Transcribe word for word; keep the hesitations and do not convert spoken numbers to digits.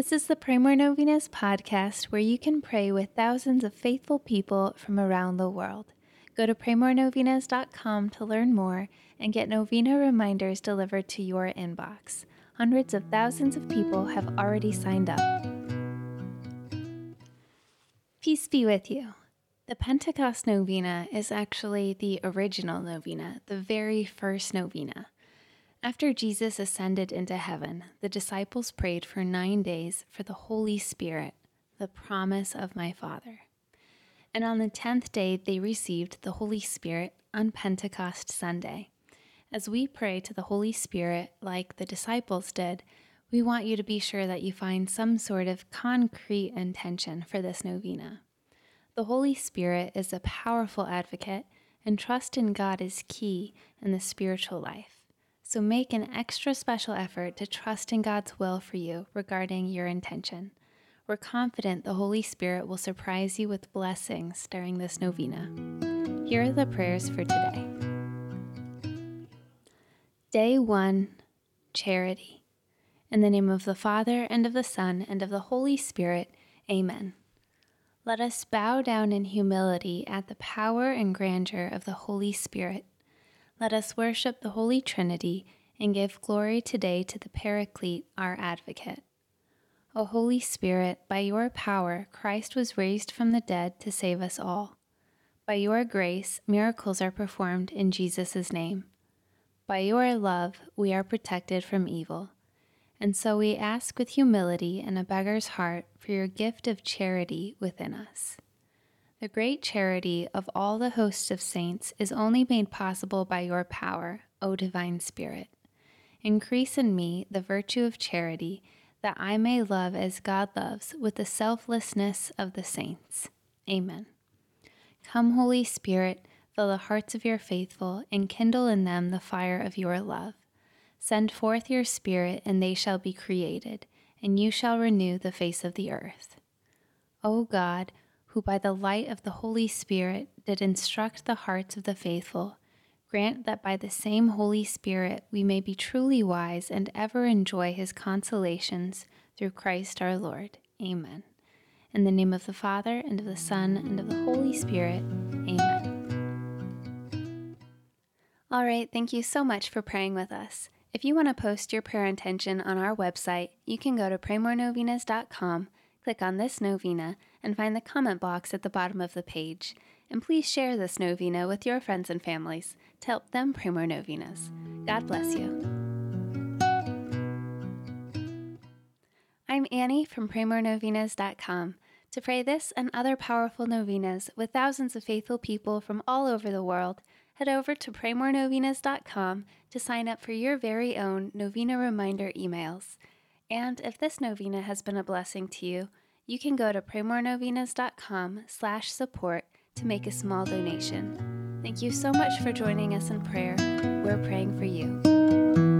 This is the Pray More Novenas podcast, where you can pray with thousands of faithful people from around the world. Go to pray more novenas dot com to learn more and get novena reminders delivered to your inbox. Hundreds of thousands of people have already signed up. Peace be with you. The Pentecost Novena is actually the original novena, the very first novena. After Jesus ascended into heaven, the disciples prayed for nine days for the Holy Spirit, the promise of my Father. And on the tenth day, they received the Holy Spirit on Pentecost Sunday. As we pray to the Holy Spirit like the disciples did, we want you to be sure that you find some sort of concrete intention for this novena. The Holy Spirit is a powerful advocate, and trust in God is key in the spiritual life. So make an extra special effort to trust in God's will for you regarding your intention. We're confident the Holy Spirit will surprise you with blessings during this novena. Here are the prayers for today. Day one, Charity. In the name of the Father, and of the Son, and of the Holy Spirit, Amen. Let us bow down in humility at the power and grandeur of the Holy Spirit. Let us worship the Holy Trinity and give glory today to the Paraclete, our advocate. O Holy Spirit, by your power, Christ was raised from the dead to save us all. By your grace, miracles are performed in Jesus' name. By your love, we are protected from evil. And so we ask with humility and a beggar's heart for your gift of charity within us. The great charity of all the hosts of saints is only made possible by your power, O Divine Spirit. Increase in me the virtue of charity, that I may love as God loves with the selflessness of the saints. Amen. Come, Holy Spirit, fill the hearts of your faithful, and kindle in them the fire of your love. Send forth your Spirit, and they shall be created, and you shall renew the face of the earth. O God, who by the light of the Holy Spirit did instruct the hearts of the faithful, grant that by the same Holy Spirit we may be truly wise and ever enjoy his consolations through Christ our Lord. Amen. In the name of the Father, and of the Son, and of the Holy Spirit. Amen. All right, thank you so much for praying with us. If you want to post your prayer intention on our website, you can go to pray more novenas dot com, click on this novena, and find the comment box at the bottom of the page. And please share this novena with your friends and families to help them pray more novenas. God bless you. I'm Annie from pray more novenas dot com. To pray this and other powerful novenas with thousands of faithful people from all over the world, head over to pray more novenas dot com to sign up for your very own novena reminder emails. And if this novena has been a blessing to you, you can go to pray more novenas dot com slash support to make a small donation. Thank you so much for joining us in prayer. We're praying for you.